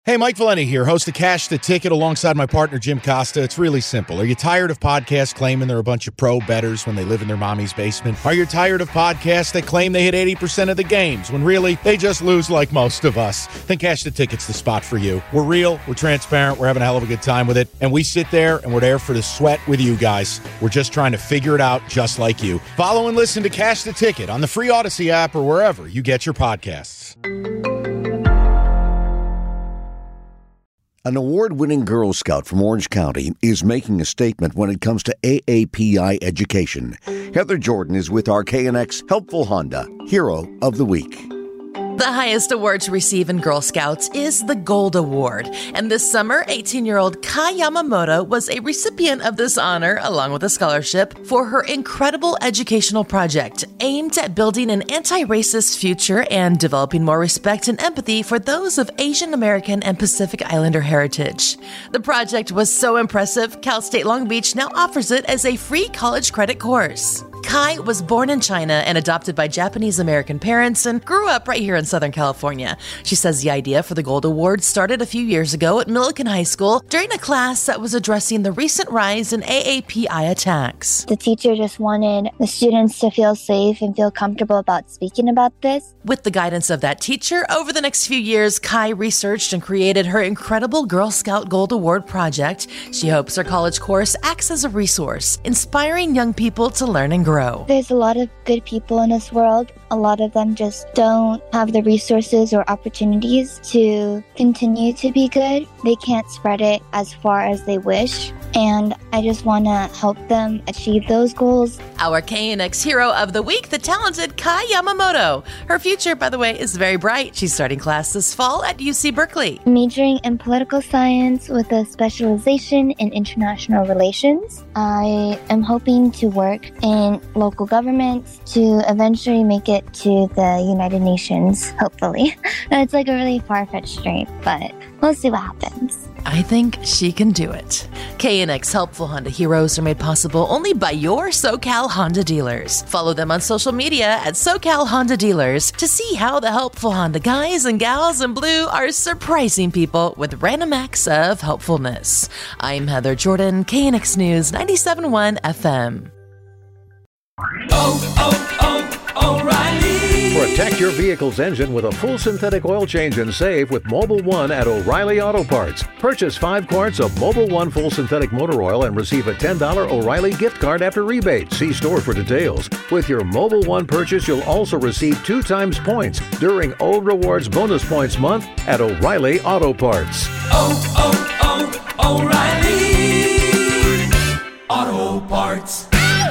Hey, Mike Valenti here, host of Cash the Ticket alongside my partner, Jim Costa. It's really simple. Are you tired of podcasts claiming they're a bunch of pro bettors when they live in their mommy's basement? Are you tired of podcasts that claim they hit 80% of the games when really they just lose like most of us? Then Cash the Ticket's the spot for you. We're real, we're transparent, we're having a hell of a good time with it, and we sit there and we're there for the sweat with you guys. We're just trying to figure it out just like you. Follow and listen to Cash the Ticket on the free Odyssey app or wherever you get your podcasts. An award-winning Girl Scout from Orange County is making a statement when it comes to AAPI education. Heather Jordan is with our KNX Helpful Honda Hero of the Week. The highest award to receive in Girl Scouts is the Gold Award. And this summer, 18-year-old Kai Yamamoto was a recipient of this honor, along with a scholarship, for her incredible educational project aimed at building an anti-racist future and developing more respect and empathy for those of Asian American and Pacific Islander heritage. The project was so impressive, Cal State Long Beach now offers it as a free college credit course. Kai was born in China and adopted by Japanese American parents and grew up right here in Southern California. She says the idea for the Gold Award started a few years ago at Millikan High School during a class that was addressing the recent rise in AAPI attacks. The teacher just wanted the students to feel safe and feel comfortable about speaking about this. With the guidance of that teacher, over the next few years, Kai researched and created her incredible Girl Scout Gold Award project. She hopes her college course acts as a resource, inspiring young people to learn and grow. There's a lot of good people in this world. A lot of them just don't have the resources or opportunities to continue to be good. They can't spread it as far as they wish. And I just want to help them achieve those goals. Our KNX Hero of the Week, the talented Kai Yamamoto. Her future, by the way, is very bright. She's starting class this fall at UC Berkeley. Majoring in political science with a specialization in international relations. I am hoping to work in local governments to eventually make it to the United Nations, hopefully. It's like a really far-fetched dream, but we'll see what happens. I think she can do it. KNX Helpful Honda Heroes are made possible only by your SoCal Honda dealers. Follow them on social media at SoCal Honda Dealers to see how the helpful Honda guys and gals in blue are surprising people with random acts of helpfulness. I'm Heather Jordan, KNX News 97.1 FM. O'Reilly. Protect your vehicle's engine with a full synthetic oil change and save with Mobil 1 at O'Reilly Auto Parts. Purchase 5 quarts of Mobil 1 full synthetic motor oil and receive a $10 O'Reilly gift card after rebate. See store for details. With your Mobil 1 purchase, you'll also receive 2 times points during O Rewards Bonus Points Month at O'Reilly Auto Parts. O'Reilly Auto Parts.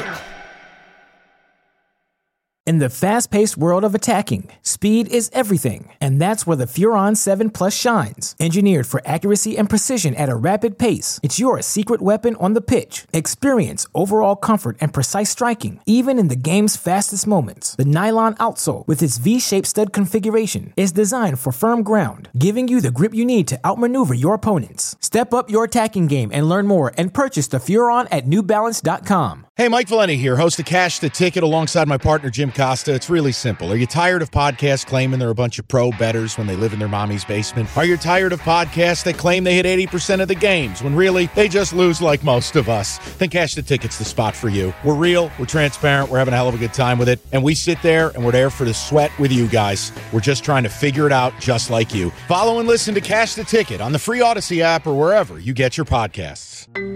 In the fast-paced world of attacking, speed is everything, and that's where the Furon 7 Plus shines. Engineered for accuracy and precision at a rapid pace, it's your secret weapon on the pitch. Experience overall comfort and precise striking, even in the game's fastest moments. The nylon outsole, with its V-shaped stud configuration, is designed for firm ground, giving you the grip you need to outmaneuver your opponents. Step up your attacking game and learn more and purchase the Furon at NewBalance.com. Hey, Mike Valenti here, host of Cash the Ticket alongside my partner, Jim Costa. It's really simple. Are you tired of podcasts claiming they're a bunch of pro bettors when they live in their mommy's basement? Are you tired of podcasts that claim they hit 80% of the games when really they just lose like most of us? Then Cash the Ticket's the spot for you. We're real, we're transparent, we're having a hell of a good time with it, and we sit there and we're there for the sweat with you guys. We're just trying to figure it out just like you. Follow and listen to Cash the Ticket on the free Odyssey app or wherever you get your podcasts.